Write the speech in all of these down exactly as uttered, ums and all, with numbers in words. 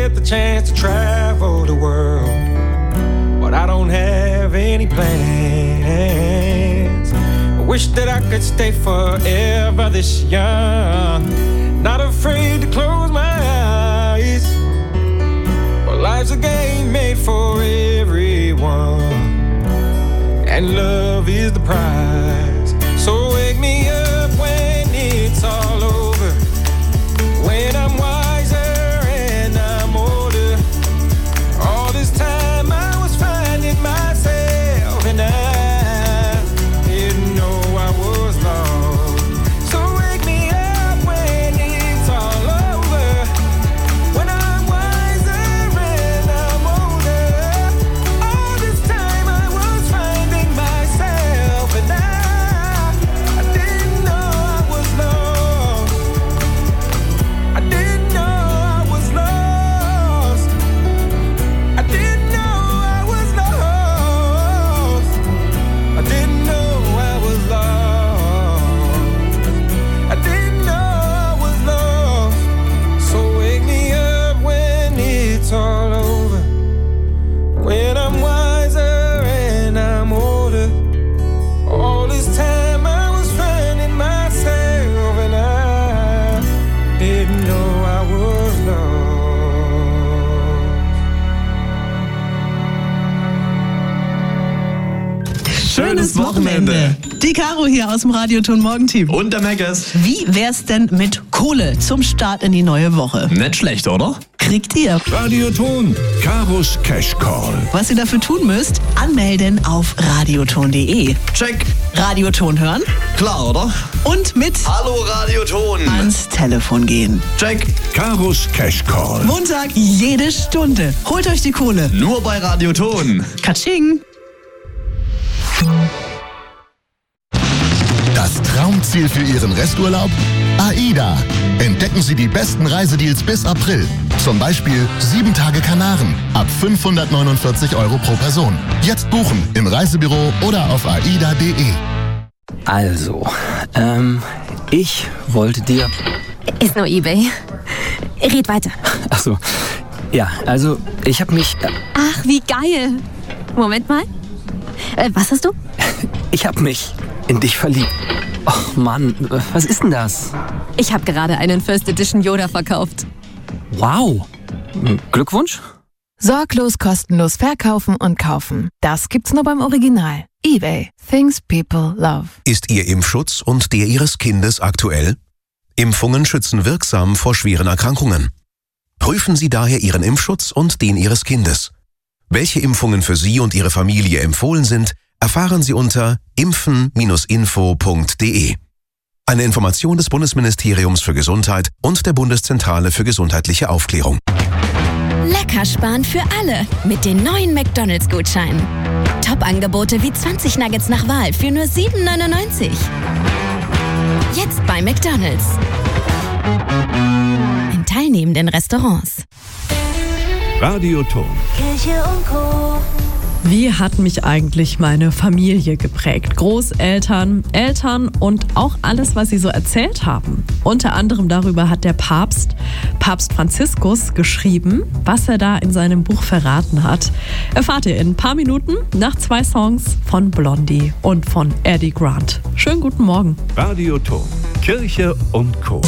get the chance to travel the world, but I don't have any plans. I wish that I could stay forever this young, not afraid to close my eyes. Well, life's a game made for everyone, and love is the prize. So wake me up when it's all over, when I'm wiser and I'm older. All this time I was finding myself, and I didn't know I was lost. So wake me up when it's all over, when I'm wiser and I'm older. All this time I was finding myself, and I, I didn't know I was lost. I didn't know I was lost. I didn't know I was lost. I didn't know I was lost. I didn't know I was lost. So wake me up when it's all over, when I'm wiser and I'm older. All this time I was finding myself, and I didn't know I was lost. Schönes Wochenende. Die Caro hier aus dem Radioton Morgenteam. Und der Megas. Wie wär's denn mit Kohle zum Start in die neue Woche? Nicht schlecht, oder? Kriegt ihr? Radioton, Karos Cash Call. Was ihr dafür tun müsst, anmelden auf radioton punkt de. Check. Radioton hören Klar, oder? und mit Hallo Radioton. ans Telefon gehen. Check. Karos Cash Call. Montag jede Stunde. Holt euch die Kohle. Nur bei Radioton. Katsching. Das Traumziel für Ihren Resturlaub? AIDA. Entdecken Sie die besten Reisedeals bis April. Zum Beispiel sieben Tage Kanaren ab fünfhundertneunundvierzig Euro pro Person. Jetzt buchen im Reisebüro oder auf aida punkt de. Also, ähm, ich wollte dir... Ist nur eBay. Red weiter. Achso, ja, also ich habe mich... Äh, Ach, wie geil. Moment mal. Äh, was hast du? ich habe mich in dich verliebt. Och Mann, was ist denn das? Ich habe gerade einen First Edition Yoda verkauft. Wow. Glückwunsch? Sorglos kostenlos verkaufen und kaufen. Das gibt's nur beim Original. eBay. Things people love. Ist Ihr Impfschutz und der Ihres Kindes aktuell? Impfungen schützen wirksam vor schweren Erkrankungen. Prüfen Sie daher Ihren Impfschutz und den Ihres Kindes. Welche Impfungen für Sie und Ihre Familie empfohlen sind, erfahren Sie unter impfen Bindestrich info Punkt de. Eine Information des Bundesministeriums für Gesundheit und der Bundeszentrale für gesundheitliche Aufklärung. Lecker sparen für alle mit den neuen McDonalds-Gutscheinen. Top-Angebote wie zwanzig Nuggets nach Wahl für nur sieben neunundneunzig. Jetzt bei McDonalds. In teilnehmenden Restaurants. Radioton. Kirche und Co. Wie hat mich eigentlich meine Familie geprägt? Großeltern, Eltern und auch alles, was sie so erzählt haben. Unter anderem darüber hat der Papst, Papst Franziskus, geschrieben, was er da in seinem Buch verraten hat. Erfahrt ihr in ein paar Minuten nach zwei Songs von Blondie und von Eddie Grant. Schönen guten Morgen. Radioton, Kirche und Co.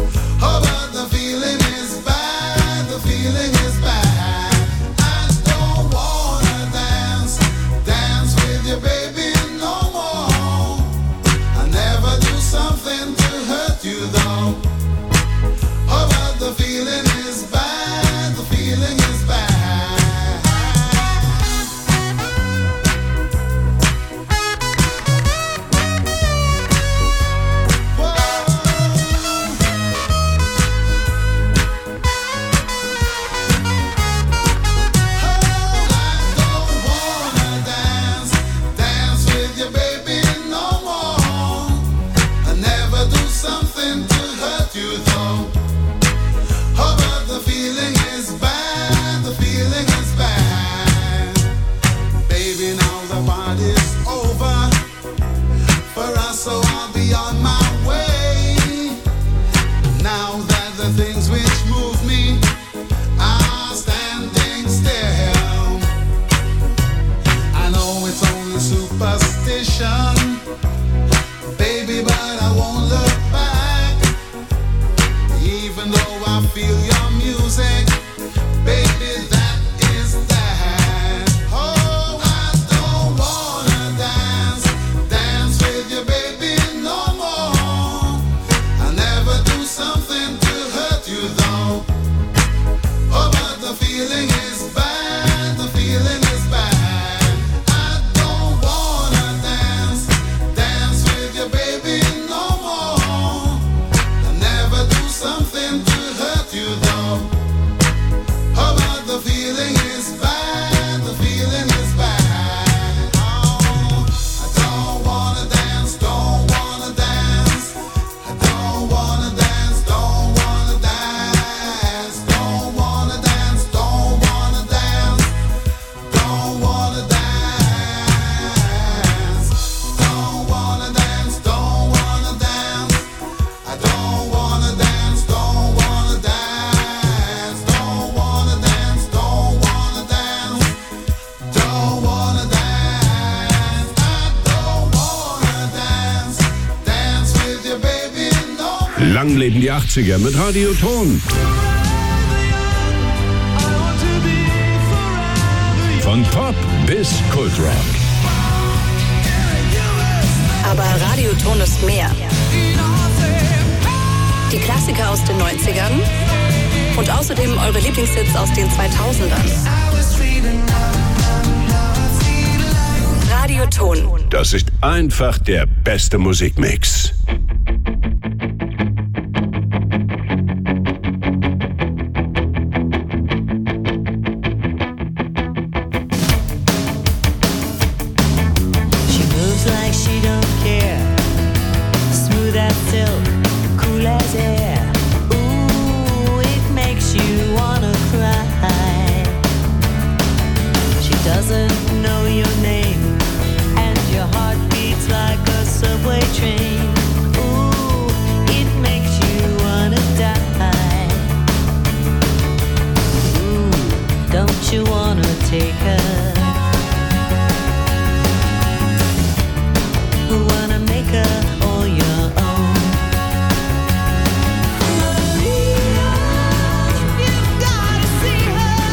Oh, but the feeling is bad, the feeling is bad. I don't music, baby, that is that. Oh, I don't wanna dance, dance with you, baby, no more. I'll never do something to hurt you, though. Oh, but the feeling is bad, the feeling is bad. I don't wanna dance, dance with you, baby, no more. I'll never do something to hurt you, though. Oh, but the feeling is bad, the feeling is bad. Oh, I don't wanna dance, don't wanna dance. I don't wanna dance, don't wanna dance. Don't wanna dance, don't wanna dance. Don't wanna dance. Don't wanna dance, don't wanna dance. I don't wanna dance, don't wanna dance. Don't wanna dance, don't wanna dance. Don't wanna dance. I don't wanna dance. Dance with you, baby, no. Lang leben die achtziger mit Radio Ton. Von Pop bis Kultrock. Aber Radioton ist mehr. Die Klassiker aus den neunzigern und außerdem eure Lieblingshits aus den zweitausendern. Radioton. Das ist einfach der beste Musikmix. She moves like she don't care. Smooth as silk, cool as air. Ooh, it makes you wanna cry. She doesn't know your name, and your heart beats like a subway train. Ooh, it makes you wanna die. Ooh, don't you wanna take her? Who wanna make her all your own? Maria, you've gotta see her.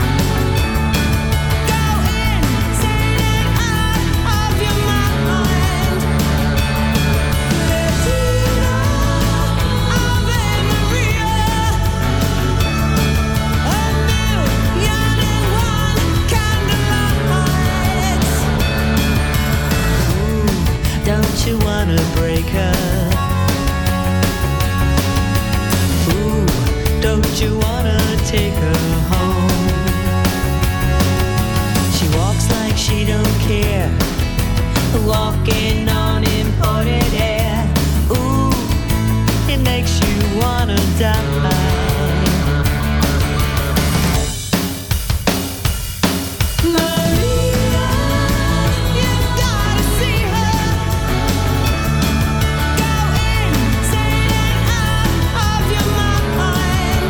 Go insane and out of your mind. Bettina, Ave Maria. A million and one candlelights. Don't you wanna break her? Ooh, don't you wanna take her home? She walks like she don't care, walking on imported air. Ooh, it makes you wanna die. Maria, you've gotta see her. Go insane and out of your mind.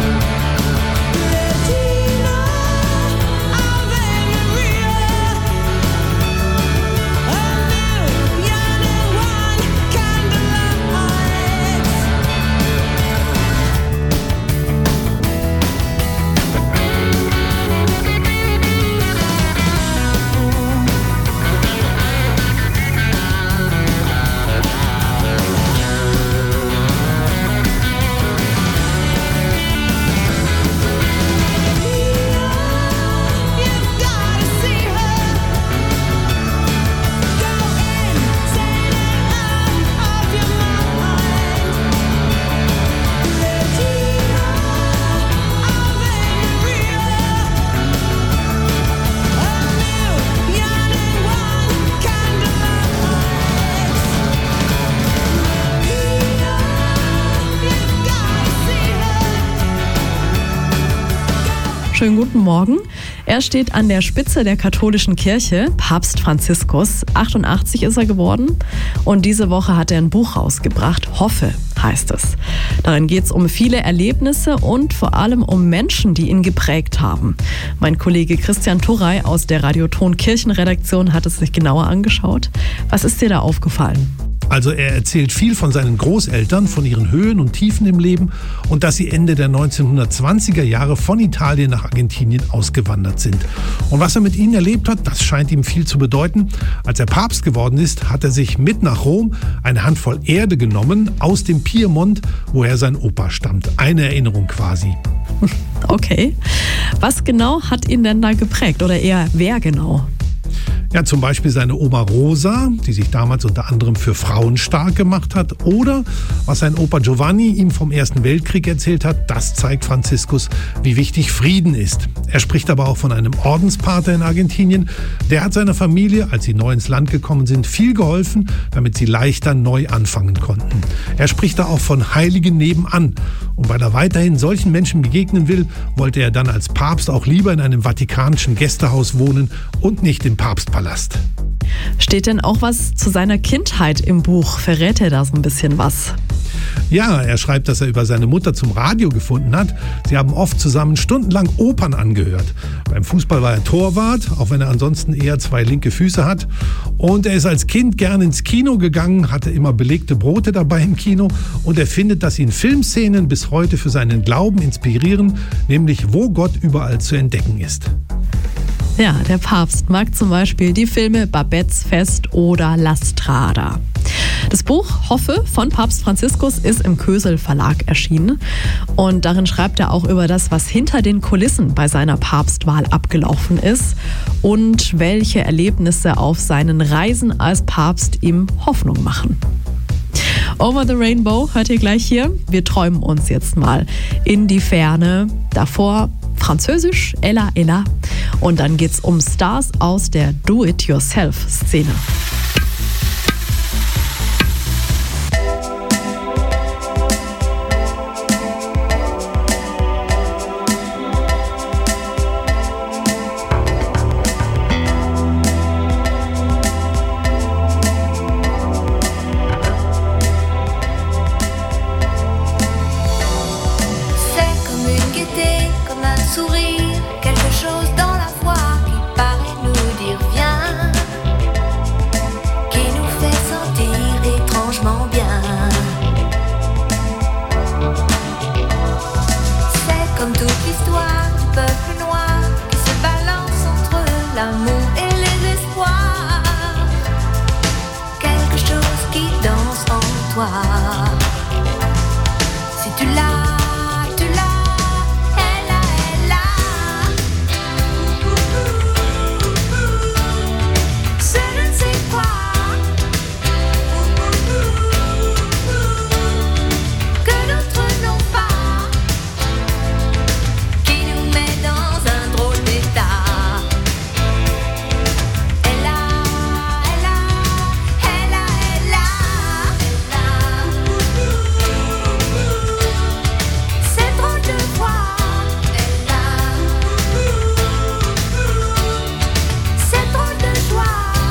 Bettina, Ave Maria. A million and one candlelights. You've gotta see her. Go insane and out of your mind. Bettina, Ave Maria. A million and one candlelights. Maria, you've gotta see her. Schönen guten Morgen. Er steht an der Spitze der katholischen Kirche, Papst Franziskus. achtundachtzig ist er geworden und diese Woche hat er ein Buch rausgebracht. Hoffe heißt es. Darin geht es um viele Erlebnisse und vor allem um Menschen, die ihn geprägt haben. Mein Kollege Christian Turrey aus der Radio Ton Kirchenredaktion hat es sich genauer angeschaut. Was ist dir da aufgefallen? Also er erzählt viel von seinen Großeltern, von ihren Höhen und Tiefen im Leben und dass sie Ende der neunzehnhundertzwanziger Jahre von Italien nach Argentinien ausgewandert sind. Und was er mit ihnen erlebt hat, das scheint ihm viel zu bedeuten. Als er Papst geworden ist, hat er sich mit nach Rom eine Handvoll Erde genommen aus dem Piemont, woher sein Opa stammt. Eine Erinnerung quasi. Okay. Was genau hat ihn denn da geprägt oder eher wer genau? Ja, zum Beispiel seine Oma Rosa, die sich damals unter anderem für Frauen stark gemacht hat. Oder was sein Opa Giovanni ihm vom Ersten Weltkrieg erzählt hat, das zeigt Franziskus, wie wichtig Frieden ist. Er spricht aber auch von einem Ordenspater in Argentinien. Der hat seiner Familie, als sie neu ins Land gekommen sind, viel geholfen, damit sie leichter neu anfangen konnten. Er spricht da auch von Heiligen nebenan. Und weil er weiterhin solchen Menschen begegnen will, wollte er dann als Papst auch lieber in einem vatikanischen Gästehaus wohnen und nicht im Papstpalast. Steht denn auch was zu seiner Kindheit im Buch? Verrät er da so ein bisschen was? Ja, er schreibt, dass er über seine Mutter zum Radio gefunden hat. Sie haben oft zusammen stundenlang Opern angehört. Beim Fußball war er Torwart, auch wenn er ansonsten eher zwei linke Füße hat. Und er ist als Kind gern ins Kino gegangen, hatte immer belegte Brote dabei im Kino. Und er findet, dass ihn Filmszenen bis heute für seinen Glauben inspirieren, nämlich wo Gott überall zu entdecken ist. Ja, der Papst mag zum Beispiel die Filme Babettes Fest oder La Strada. Das Buch Hoffe von Papst Franziskus ist im Kösel Verlag erschienen und darin schreibt er auch über das, was hinter den Kulissen bei seiner Papstwahl abgelaufen ist und welche Erlebnisse auf seinen Reisen als Papst ihm Hoffnung machen. Over the Rainbow hört ihr gleich hier. Wir träumen uns jetzt mal in die Ferne. Davor Französisch, Ella Ella. Und dann geht's um Stars aus der Do-it-yourself-Szene. Si tu l'as, tu l'as, elle a, elle a. Ce je ne sais quoi que d'autres n'ont pas, qui nous met dans un drôle d'état. Elle a, elle a, elle a, elle a. C'est drôle de voir, elle a. C'est drôle de joie,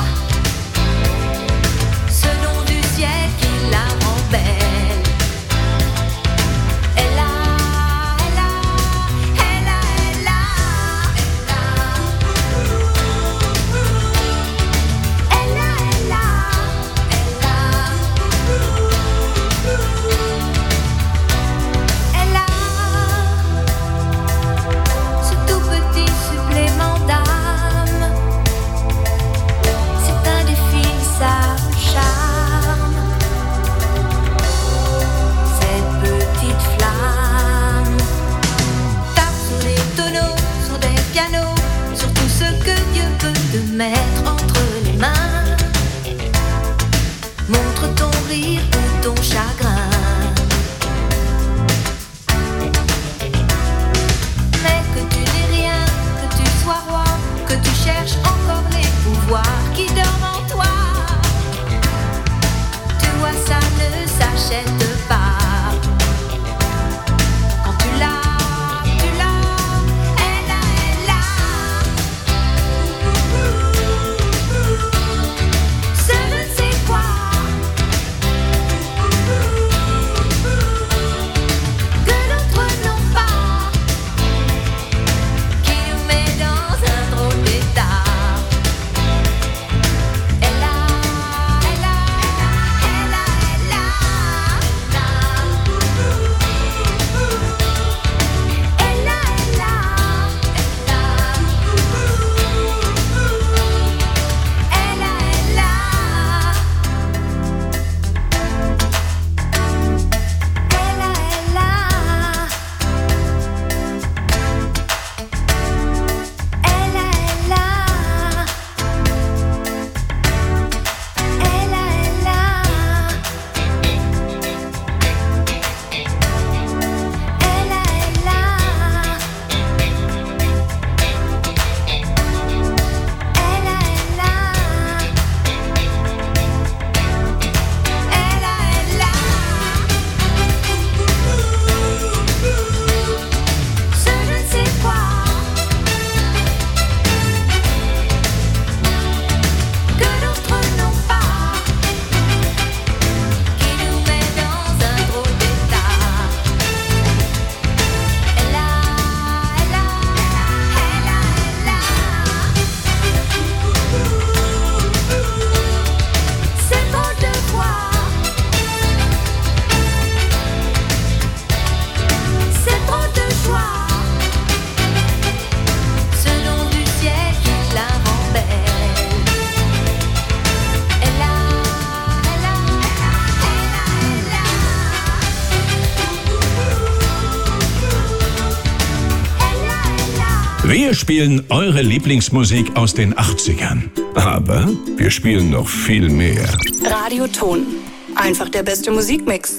ce don du ciel qui la rend belle. Elle a, elle a, elle a, elle a, elle a, elle a, elle a, elle a, ce tout petit supplément d'âme. C'est indéfinissable charme. Cette petite flamme tape sur des tonneaux, sur des pianos, sur tout ce que Dieu peut te mettre entre les mains. Montre ton rire ou ton chagrin. Mais que tu n'aies rien, que tu sois roi, que tu cherches encore les pouvoirs qui dorment en toi. Tu vois, ça ne s'achète pas. Quand tu l'as, tu l'as, elle a, elle a. Ce je ne sais quoi Wir spielen eure Lieblingsmusik aus den achtzigern. Aber wir spielen noch viel mehr. Radioton. Einfach der beste Musikmix.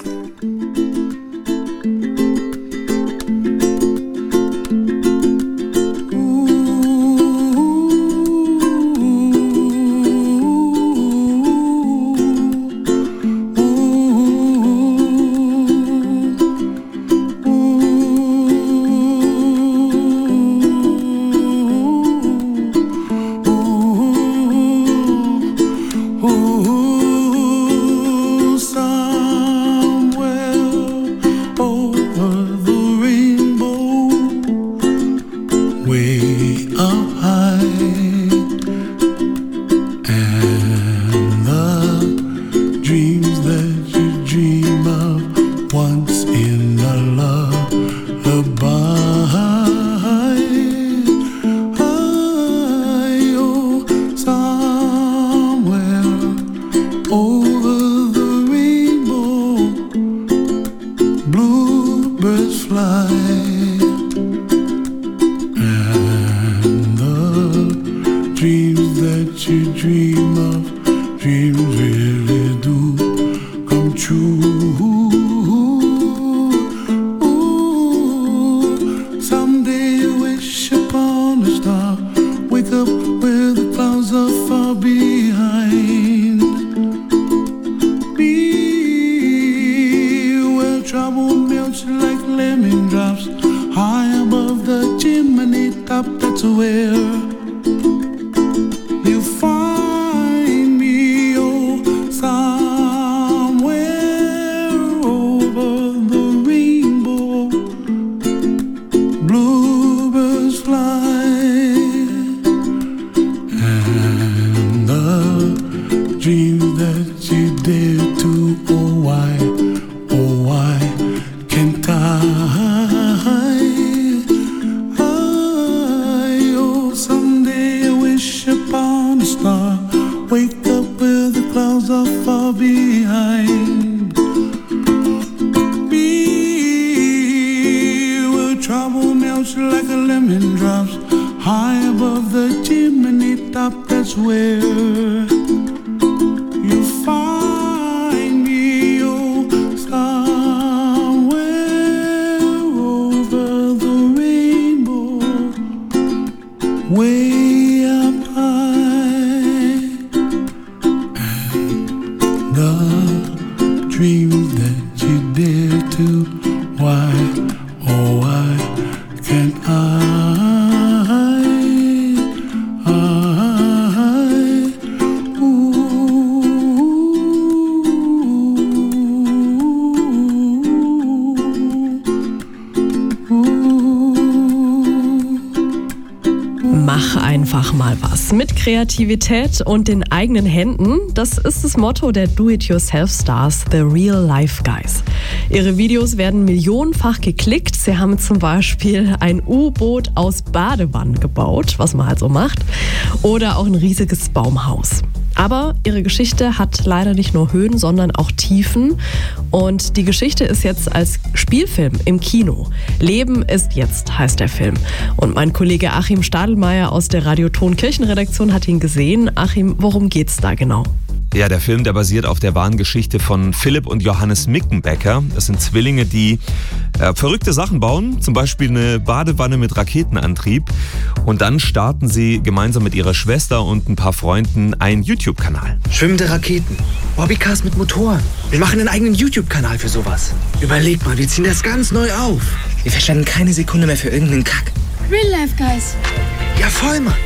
Kreativität und den eigenen Händen, das ist das Motto der Do-It-Yourself-Stars, The Real Life Guys. Ihre Videos werden millionenfach geklickt. Sie haben zum Beispiel ein U-Boot aus Badewannen gebaut, was man halt so macht, oder auch ein riesiges Baumhaus. Aber ihre Geschichte hat leider nicht nur Höhen, sondern auch Tiefen. Und die Geschichte ist jetzt als Spielfilm im Kino. Leben ist jetzt, heißt der Film. Und mein Kollege Achim Stadelmeier aus der Radioton Kirchenredaktion hat ihn gesehen. Achim, worum geht's da genau? Ja, der Film, der basiert auf der wahren Geschichte von Philipp und Johannes Mickenbecker. Das sind Zwillinge, die äh, verrückte Sachen bauen, zum Beispiel eine Badewanne mit Raketenantrieb. Und dann starten sie gemeinsam mit ihrer Schwester und ein paar Freunden einen YouTube-Kanal. Schwimmende Raketen, Bobbycars mit Motoren. Wir machen einen eigenen YouTube-Kanal für sowas. Überleg mal, wir ziehen das ganz neu auf. Wir verschwenden keine Sekunde mehr für irgendeinen Kack. Real Life Guys. Ja, voll, Mann.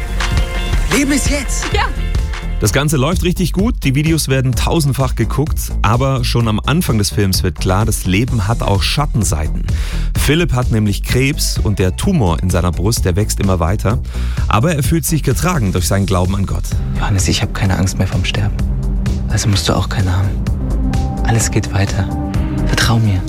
Leben ist jetzt. Ja. Das Ganze läuft richtig gut, die Videos werden tausendfach geguckt, aber schon am Anfang des Films wird klar, das Leben hat auch Schattenseiten. Philipp hat nämlich Krebs und der Tumor in seiner Brust, der wächst immer weiter, aber er fühlt sich getragen durch seinen Glauben an Gott. Johannes, ich habe keine Angst mehr vom Sterben. Also musst du auch keine haben. Alles geht weiter. Vertrau mir.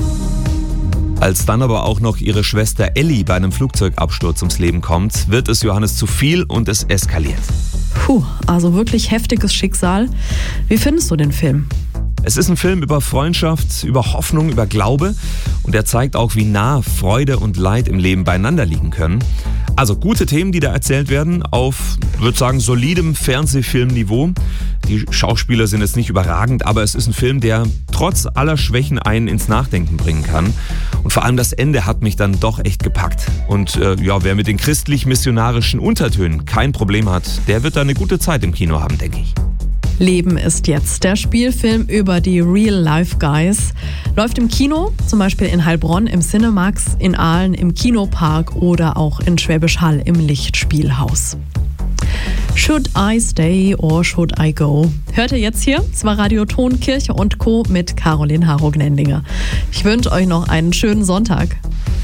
Als dann aber auch noch ihre Schwester Elli bei einem Flugzeugabsturz ums Leben kommt, wird es Johannes zu viel und es eskaliert. Puh, also wirklich heftiges Schicksal. Wie findest du den Film? Es ist ein Film über Freundschaft, über Hoffnung, über Glaube und er zeigt auch, wie nah Freude und Leid im Leben beieinander liegen können. Also gute Themen, die da erzählt werden, auf, würde sagen, solidem Fernsehfilmniveau. Die Schauspieler sind jetzt nicht überragend, aber es ist ein Film, der trotz aller Schwächen einen ins Nachdenken bringen kann. Und vor allem das Ende hat mich dann doch echt gepackt. Und äh, ja, wer mit den christlich-missionarischen Untertönen kein Problem hat, der wird da eine gute Zeit im Kino haben, denke ich. Leben ist jetzt. Der Spielfilm über die Real-Life-Guys läuft im Kino, zum Beispiel in Heilbronn im Cinemax, in Aalen im Kinopark oder auch in Schwäbisch Hall im Lichtspielhaus. Should I stay or should I go? Hört ihr jetzt hier? Es war Radio Ton, Kirche und Co. mit Caroline Harro-Gnendinger. Ich wünsche euch noch einen schönen Sonntag.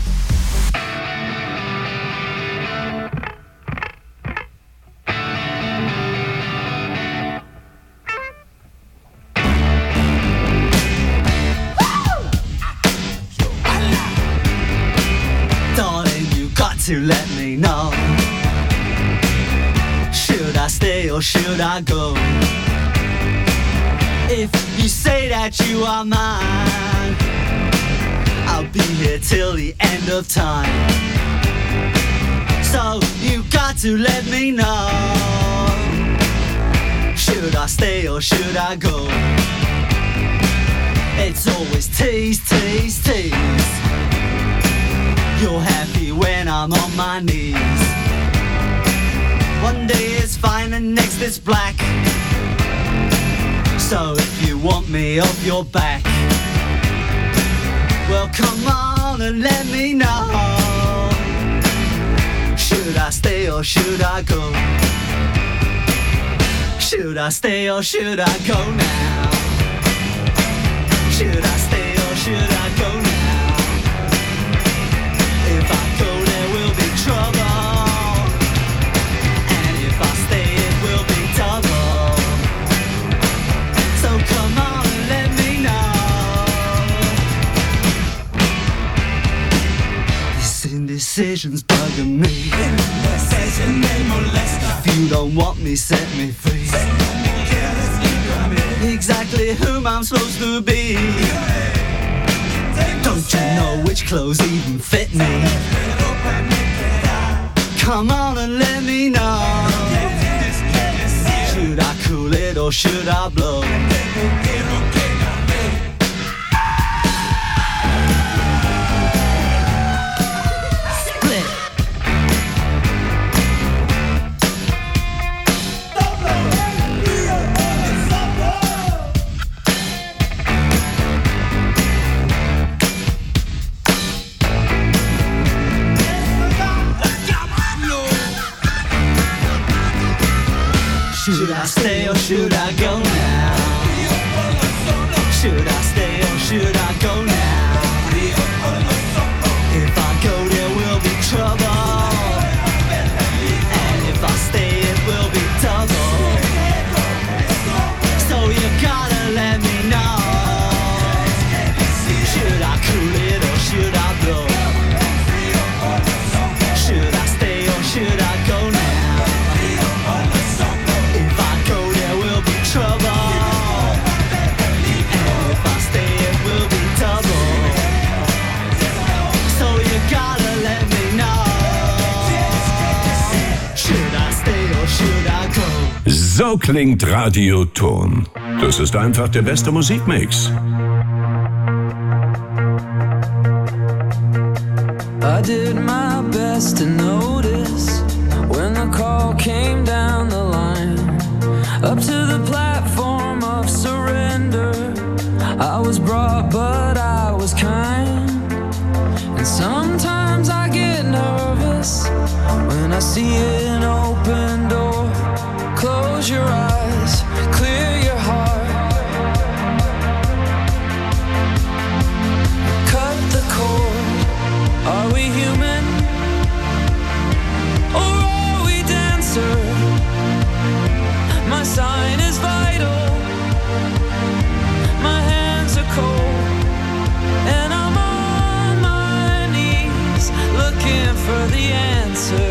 To let me know, should I stay or should I go? If you say that you are mine, I'll be here till the end of time. So you got to let me know, should I stay or should I go? It's always tease, tease, tease. You're happy when I'm on my knees. One day is fine and next is black. So if you want me off your back, well come on and let me know, should I stay or should I go? Should I stay or should I go now? Should I stay or should I go now? If I go, there will be trouble, and if I stay, it will be double. So come on and let me know. This indecision's bugging me. If you don't want me, set me free. Exactly whom I'm supposed to be. Don't you know which clothes even fit me? Come on and let me know, should I cool it or should I blow? Should I stay or should I go now? Should I stay or should I go now? If I go, there will be trouble, and if I stay, it will be double. So you gotta let me know, should I cool it or should I blow? Should I stay or should I go now? So klingt Radio Ton. Das ist einfach der beste Musikmix. I did my best to notice when the call came down the line, up to the platform of surrender. I was brought, but I was kind. And sometimes I get nervous when I see an open door. Close your eyes, clear your heart. Cut the cord. Are we human? Or are we dancer? My sign is vital. My hands are cold, and I'm on my knees looking for the answer.